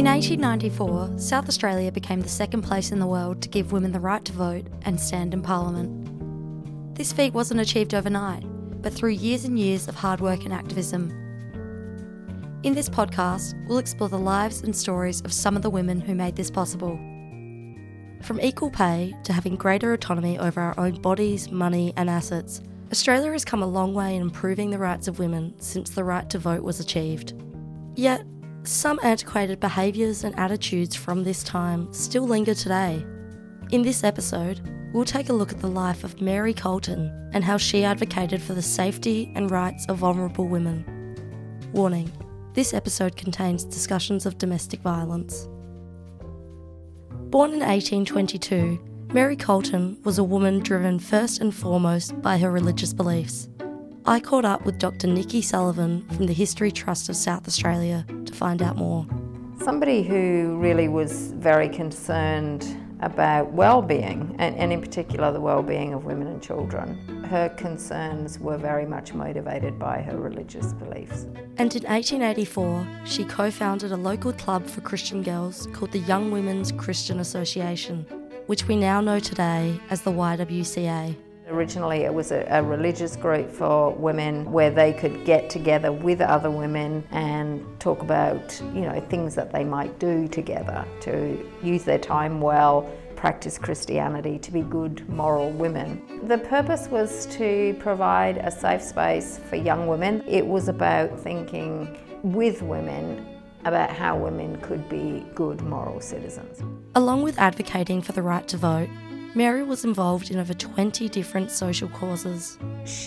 In 1894, South Australia became the second place in the world to give women the right to vote and stand in Parliament. This feat wasn't achieved overnight, but through years and years of hard work and activism. In this podcast, we'll explore the lives and stories of some of the women who made this possible. From equal pay to having greater autonomy over our own bodies, money and assets, Australia has come a long way in improving the rights of women since the right to vote was achieved. Yet, some antiquated behaviours and attitudes from this time still linger today. In this episode, we'll take a look at the life of Mary Colton and how she advocated for the safety and rights of vulnerable women. Warning, this episode contains discussions of domestic violence. Born in 1822, Mary Colton was a woman driven first and foremost by her religious beliefs. I caught up with Dr. Nikki Sullivan from the History Trust of South Australia to find out more. Somebody who really was very concerned about well-being, and in particular the well-being of women and children. Her concerns were very much motivated by her religious beliefs. And in 1884, she co-founded a local club for Christian girls called the Young Women's Christian Association, which we now know today as the YWCA. Originally it was a religious group for women where they could get together with other women and talk about, things that they might do together to use their time well, practice Christianity, to be good moral women. The purpose was to provide a safe space for young women. It was about thinking with women about how women could be good moral citizens. Along with advocating for the right to vote, Mary was involved in over 20 different social causes.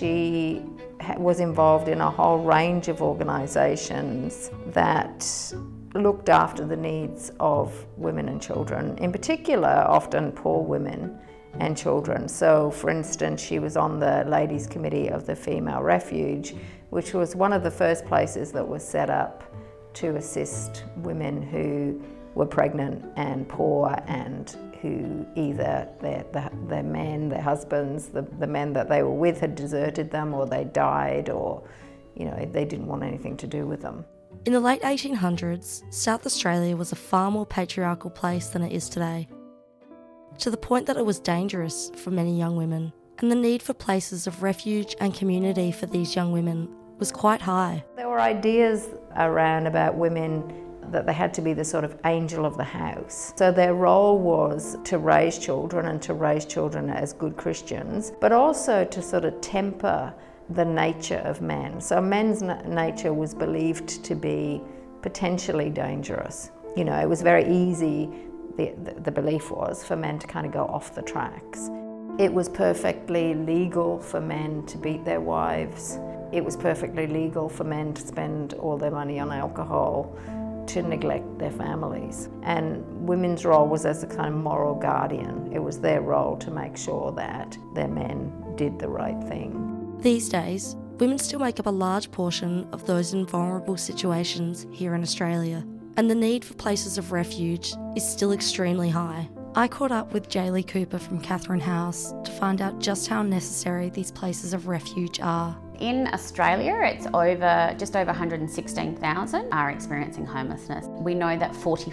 She was involved in a whole range of organisations that looked after the needs of women and children, in particular often poor women and children. So, for instance, she was on the Ladies' Committee of the Female Refuge, which was one of the first places that was set up to assist women who were pregnant and poor and who either their men, their husbands, the men that they were with had deserted them, or they died, or they didn't want anything to do with them. In the late 1800s, South Australia was a far more patriarchal place than it is today, to the point that it was dangerous for many young women, and the need for places of refuge and community for these young women was quite high. There were ideas around about women that they had to be the sort of angel of the house. So their role was to raise children and to raise children as good Christians, but also to sort of temper the nature of men. So men's nature was believed to be potentially dangerous. It was very easy, the belief was, for men to kind of go off the tracks. It was perfectly legal for men to beat their wives. It was perfectly legal for men to spend all their money on alcohol, to neglect their families. And women's role was as a kind of moral guardian. It was their role to make sure that their men did the right thing. These days, women still make up a large portion of those in vulnerable situations here in Australia, and the need for places of refuge is still extremely high. I caught up with Jaylee Cooper from Catherine House to find out just how necessary these places of refuge are. In Australia, it's just over 116,000 are experiencing homelessness. We know that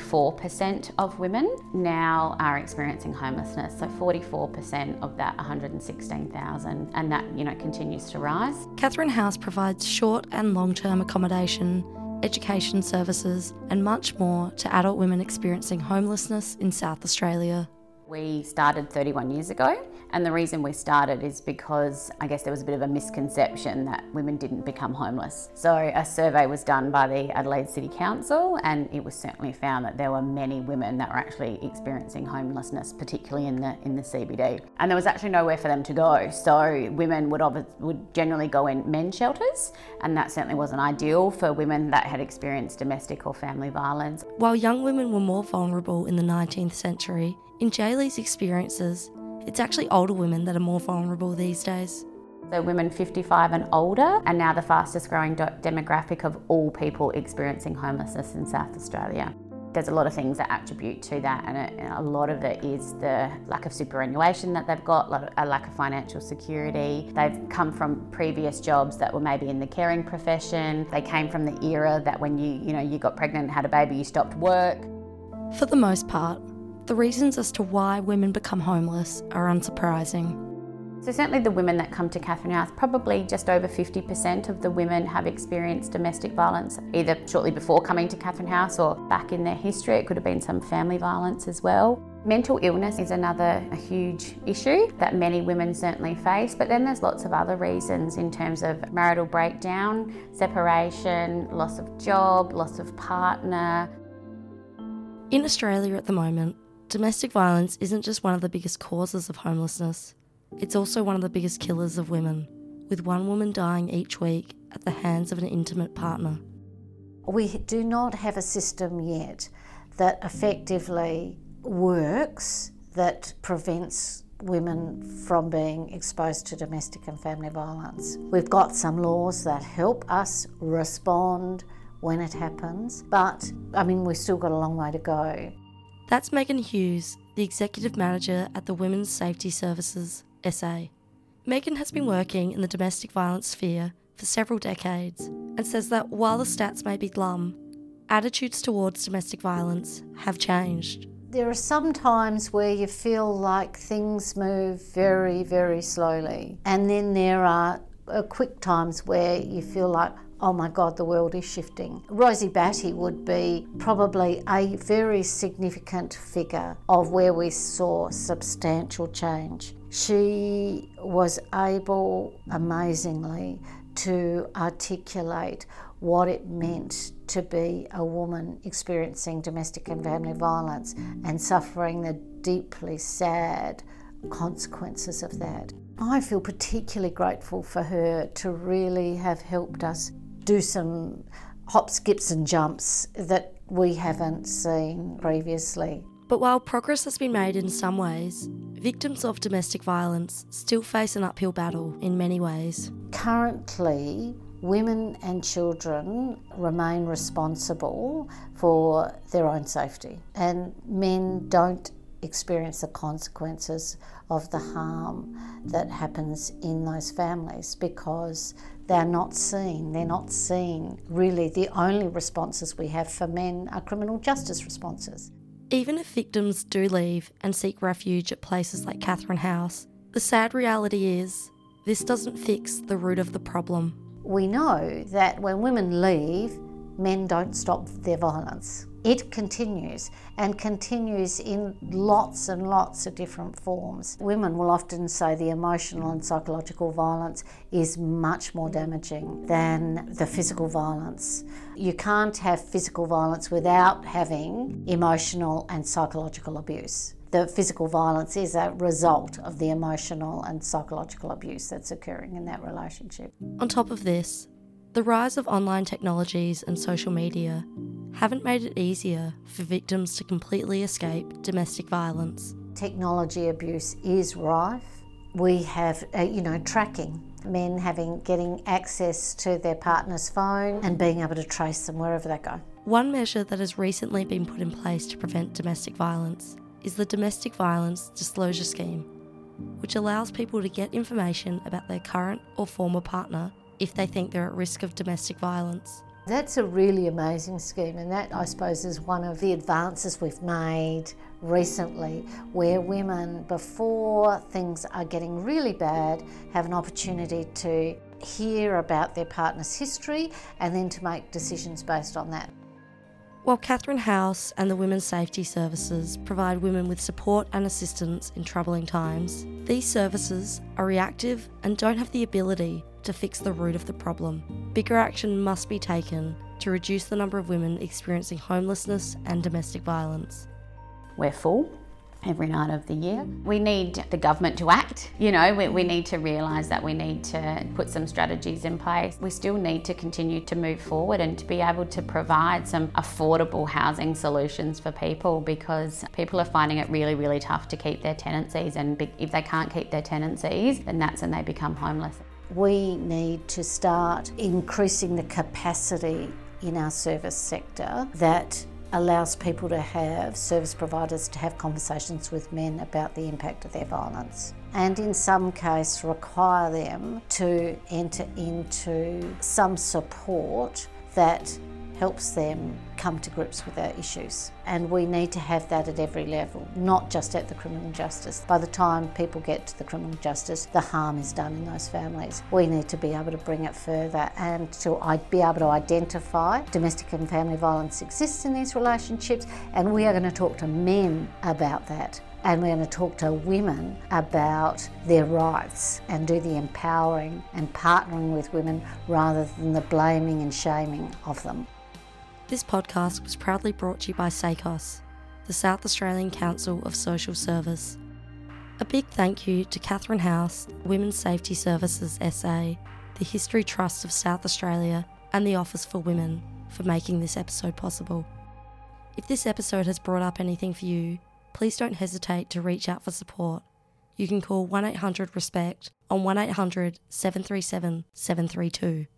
44% of women now are experiencing homelessness, so 44% of that 116,000, and that continues to rise. Catherine House provides short and long-term accommodation, education services and much more to adult women experiencing homelessness in South Australia. We started 31 years ago, and the reason we started is because I guess there was a bit of a misconception that women didn't become homeless. So a survey was done by the Adelaide City Council, and it was certainly found that there were many women that were actually experiencing homelessness, particularly in the CBD. And there was actually nowhere for them to go. So women would generally go in men's shelters, and that certainly wasn't ideal for women that had experienced domestic or family violence. While young women were more vulnerable in the 19th century, in Jaylee's experiences, it's actually older women that are more vulnerable these days. So women 55 and older are now the fastest growing demographic of all people experiencing homelessness in South Australia. There's a lot of things that attribute to that, and a lot of it is the lack of superannuation that they've got, a lack of financial security. They've come from previous jobs that were maybe in the caring profession. They came from the era that when you got pregnant and had a baby, you stopped work. For the most part, the reasons as to why women become homeless are unsurprising. So certainly the women that come to Catherine House, probably just over 50% of the women have experienced domestic violence, either shortly before coming to Catherine House or back in their history. It could have been some family violence as well. Mental illness is a huge issue that many women certainly face, but then there's lots of other reasons in terms of marital breakdown, separation, loss of job, loss of partner. In Australia at the moment, domestic violence isn't just one of the biggest causes of homelessness. It's also one of the biggest killers of women, with one woman dying each week at the hands of an intimate partner. We do not have a system yet that effectively works, that prevents women from being exposed to domestic and family violence. We've got some laws that help us respond when it happens, but we've still got a long way to go. That's Megan Hughes, the Executive Manager at the Women's Safety Services, SA. Megan has been working in the domestic violence sphere for several decades and says that while the stats may be glum, attitudes towards domestic violence have changed. There are some times where you feel like things move very, very slowly, and then there are quick times where you feel like, oh my God, the world is shifting. Rosie Batty would be probably a very significant figure of where we saw substantial change. She was able, amazingly, to articulate what it meant to be a woman experiencing domestic and family violence and suffering the deeply sad consequences of that. I feel particularly grateful for her to really have helped us do some hop, skips and jumps that we haven't seen previously. But while progress has been made in some ways, victims of domestic violence still face an uphill battle in many ways. Currently, women and children remain responsible for their own safety, and men don't experience the consequences of the harm that happens in those families because they're not seen. They're not seen. Really, the only responses we have for men are criminal justice responses. Even if victims do leave and seek refuge at places like Catherine House, the sad reality is this doesn't fix the root of the problem. We know that when women leave, men don't stop their violence. It continues, and continues in lots and lots of different forms. Women will often say the emotional and psychological violence is much more damaging than the physical violence. You can't have physical violence without having emotional and psychological abuse. The physical violence is a result of the emotional and psychological abuse that's occurring in that relationship. On top of this, the rise of online technologies and social media haven't made it easier for victims to completely escape domestic violence. Technology abuse is rife. We have, tracking. Men getting access to their partner's phone and being able to trace them wherever they go. One measure that has recently been put in place to prevent domestic violence is the Domestic Violence Disclosure Scheme, which allows people to get information about their current or former partner if they think they're at risk of domestic violence. That's a really amazing scheme, and that, I suppose, is one of the advances we've made recently, where women, before things are getting really bad, have an opportunity to hear about their partner's history and then to make decisions based on that. While Catherine House and the Women's Safety Services provide women with support and assistance in troubling times, these services are reactive and don't have the ability to fix the root of the problem. Bigger action must be taken to reduce the number of women experiencing homelessness and domestic violence. We're full every night of the year. We need the government to act. We need to realise that we need to put some strategies in place. We still need to continue to move forward and to be able to provide some affordable housing solutions for people, because people are finding it really, really tough to keep their tenancies, and if they can't keep their tenancies, then that's when they become homeless. We need to start increasing the capacity in our service sector that allows people to have, service providers to have conversations with men about the impact of their violence, and in some case require them to enter into some support that helps them come to grips with our issues. And we need to have that at every level, not just at the criminal justice. By the time people get to the criminal justice, the harm is done in those families. We need to be able to bring it further and to be able to identify domestic and family violence exists in these relationships, and we are going to talk to men about that. And we're going to talk to women about their rights and do the empowering and partnering with women rather than the blaming and shaming of them. This podcast was proudly brought to you by SACOS, the South Australian Council of Social Service. A big thank you to Catherine House, Women's Safety Services SA, the History Trust of South Australia and the Office for Women for making this episode possible. If this episode has brought up anything for you, please don't hesitate to reach out for support. You can call 1-800-RESPECT on 1-800-737-732.